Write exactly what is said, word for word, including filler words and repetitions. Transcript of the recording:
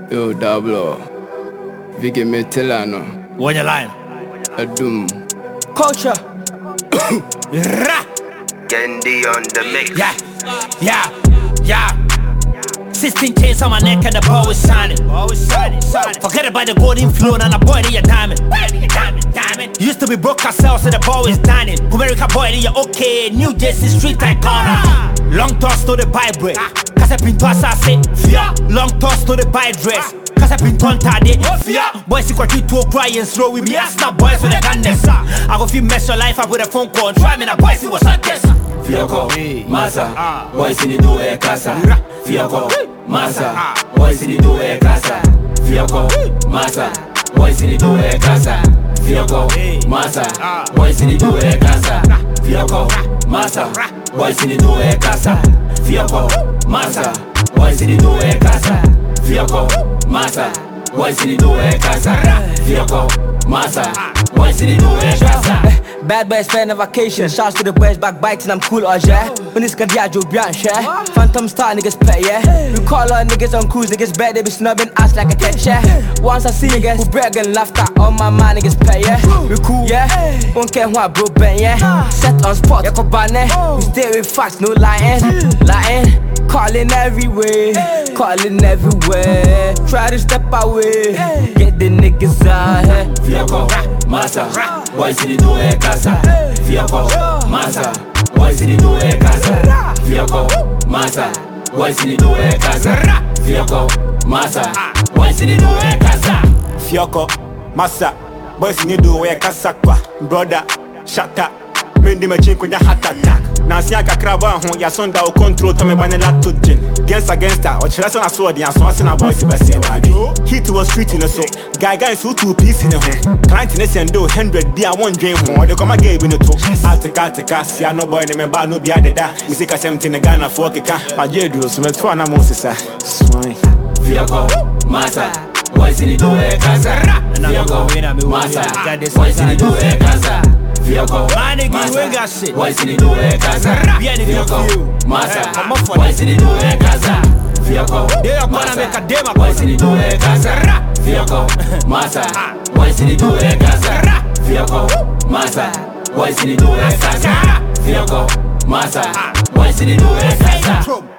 Yo, Dablo. Vicky Metelano. When you line? A doom. Culture. Ra. Candy on the mix. Yeah, yeah, yeah. Sixteen chains on my neck and the ball is shining. Always shining, shining. Forget about the golden flow and the boy in your diamond. Diamond, diamond. Used to be broke ourselves and the ball is dining. America boy, you're okay. New Jersey street icon. Long toss to the buy bread. Cause I been to assassin. Fear. Long toss to the buy dress. Cause I been turned tardy. Fear. Boys, you got to cry and slow with me. Ask not boys with the gunness. I go feel mess your life up with a phone call. Try me now, boys, it was not this. Fioko, Masa, boys in the do a casa. Fioko, Masa, boys in the do a casa. Fioko, Masa, boys in the do a casa. Fioko, Masa, boys in the do a casa. Fioko, Masa, boys in the do a casa. Fioko, Masa, boys in the do a casa. Fioko, Masa, boys in the do a casa. Fioko, Masa, boys in the do a casa. Bad boys spend a vacation. Shouts to the boys backbiting, I'm cool or yeah. When it's gonna be a share. Phantom star niggas pay, yeah. We call our niggas on cruise, niggas bad, they be snubbing us like a cat, yeah. Once I see niggas who brag and laughter, all my mind niggas pay, yeah. We cool, yeah. Won't care who I bro bang, yeah. Set on spot, yeah, kobane. We stay with facts, no lying, lying. Calling everywhere, calling everywhere. Try to step away, get the niggas out here. Fioko, Masa, boys in the do a casa. Fioko, Masa, boys in the do a casa. Fioko, Masa, boys in the do a casa. Fioko, Masa, boys in the do a casa. Fioko, Masa, boys in the do a casa. Brother, shut up. Mendi me chin kunya heart attack. Nansi aka kraba ho ya sonda o control to me bane la to gin. Against against her, o chere so na so dia so asena boys be se wadi. Hit was street in so. Guy guy so two piece in ho. Client ne send do one hundred dia one drain ho. De come game in the to. Atika atika sia no boy ne me ba no bia deda. Music seventeen ne Ghana for keka. Ajedu so me to na mo sisa. Swine. Fioko, Masa, boys in the do a casa. Fioko, Masa, boys in the do a casa. Fioko, Masa, boys in the do a casa. Fioko, Masa, boys in the do a casa. Fioko, Masa, boys in the do a casa. Fioko, Masa, boys in the do a casa. Fioko, Masa, boys in the do a casa. Fioko, Masa, boys in the do a casa.